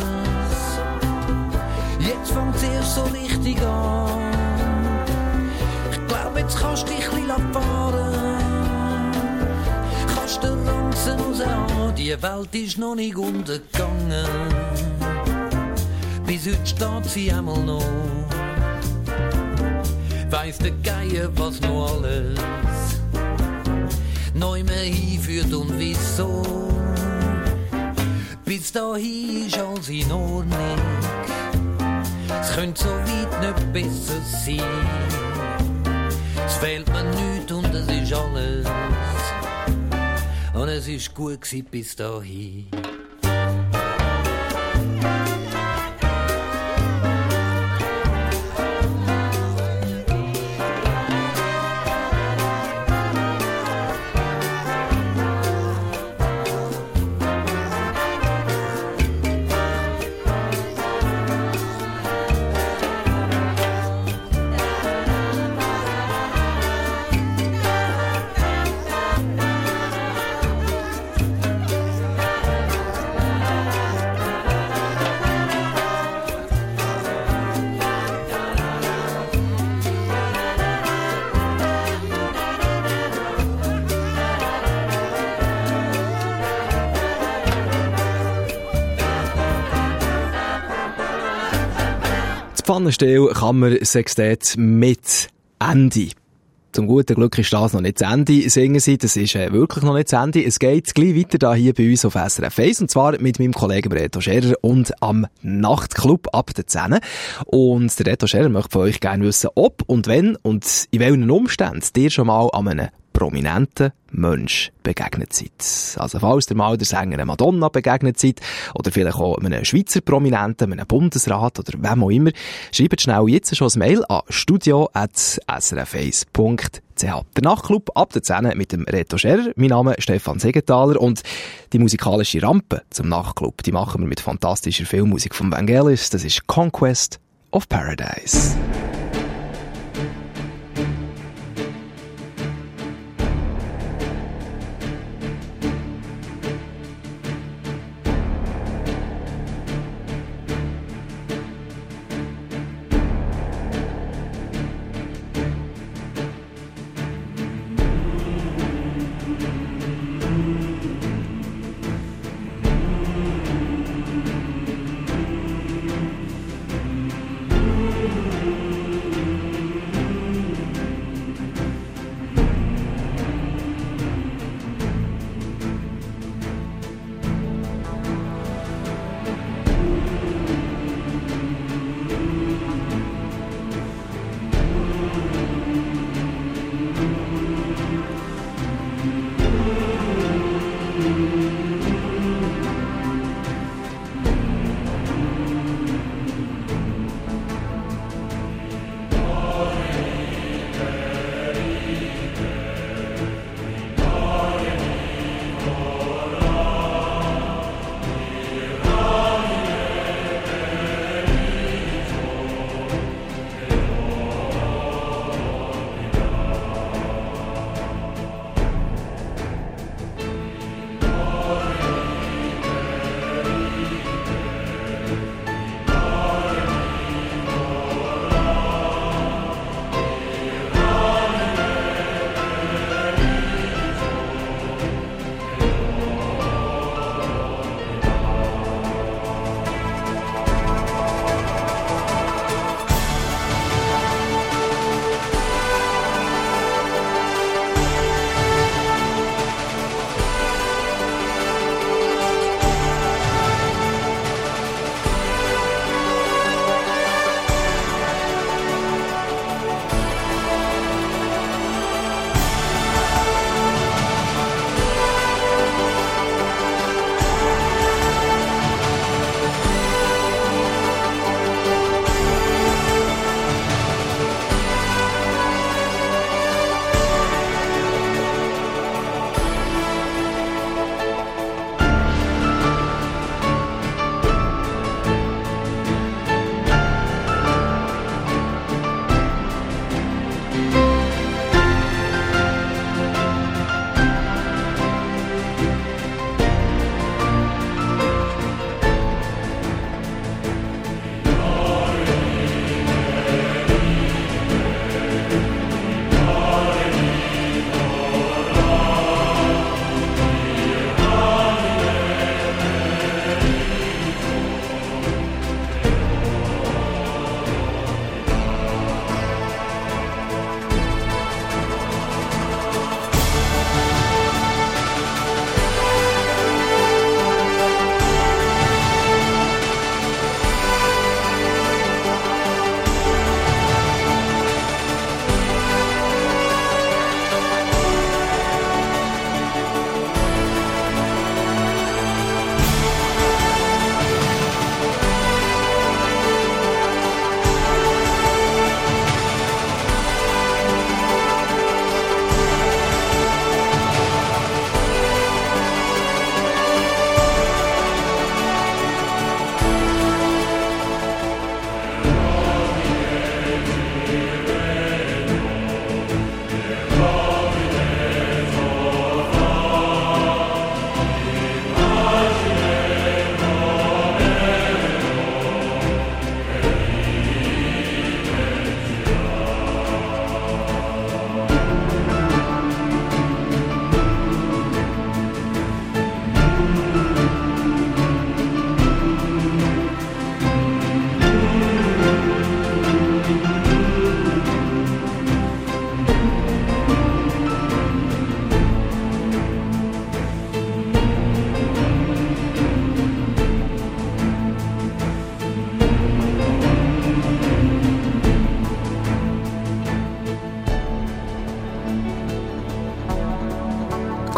Jetzt fängt es erst so richtig an. Ich glaub, jetzt kannst du dich ein bisschen fahren. Kannst du langsam raus an. Die Welt ist noch nicht untergegangen. Bis heute steht sie einmal noch. Weiss der Geier, was noch alles neu mehr hinführt und wieso. Bis dahin ist alles in Ordnung. Es könnte so weit nicht besser sein. Es fehlt mir nichts und es ist alles. Und es ist gut gewesen bis dahin. Pfannenstiel Kammersextett mit Ende. Zum guten Glück ist das noch nicht zu Ende, singen sie. Das ist wirklich noch nicht zu Ende. Es geht gleich weiter hier bei uns auf SRF 1. Und zwar mit meinem Kollegen Reto Scherer und am Nachtclub ab der 10. Und der Reto Scherer möchte von euch gerne wissen, ob und wenn und in welchen Umständen ihr schon mal an einem prominenten Mensch begegnet seid. Also falls ihr mal der Sängerin Madonna begegnet seid oder vielleicht auch einem Schweizer Prominenten, einem Bundesrat oder wem auch immer, schreibt schnell jetzt schon ein Mail an studio@srf1.ch. Der Nachtclub ab der 10 mit dem Reto Scherer. Mein Name ist Stefan Segenthaler und die musikalische Rampe zum Nachtclub, die machen wir mit fantastischer Filmmusik von Vangelis. Das ist Conquest of Paradise.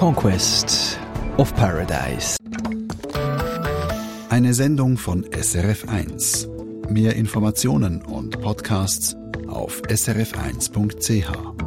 Conquest of Paradise. Eine Sendung von SRF1. Mehr Informationen und Podcasts auf srf1.ch.